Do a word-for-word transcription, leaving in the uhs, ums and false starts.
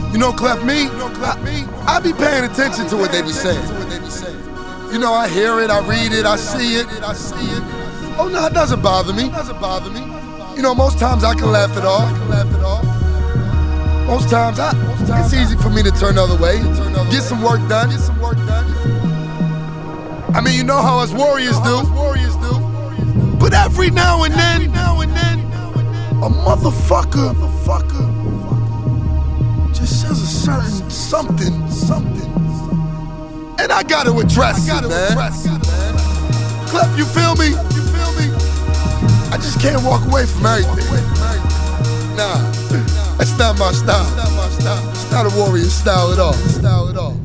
You know, Clef, me, I, I be paying attention to what they be saying. You know, I hear it, I read it, I see it. Oh no, it doesn't bother me. You know, most times I can laugh it off. Most times, I, it's easy for me to turn the other way, get some work done. I mean, you know how us warriors do. But every now and then, a motherfucker just says a certain something, something, and I gotta address it, man. Clef, you feel me? I just can't walk away from everything. Nah, that's not my style. It's not a warrior style at all.